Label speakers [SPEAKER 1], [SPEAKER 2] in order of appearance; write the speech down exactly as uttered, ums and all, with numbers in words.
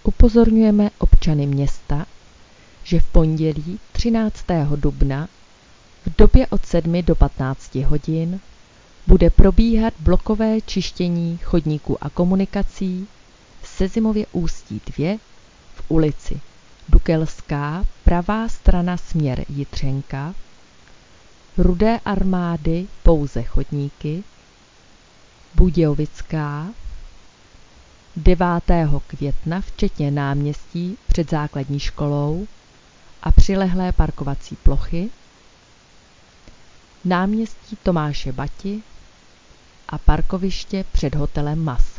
[SPEAKER 1] Upozorňujeme občany města, že v pondělí třináctého dubna v době od sedmi do patnácti hodin bude probíhat blokové čištění chodníků a komunikací v Sezimově Ústí dva v ulici Dukelská, pravá strana směr Jitřenka, Rudé armády pouze chodníky, Budějovická, devátého května včetně náměstí před základní školou a přilehlé parkovací plochy, náměstí Tomáše Bati a parkoviště před hotelem Mas.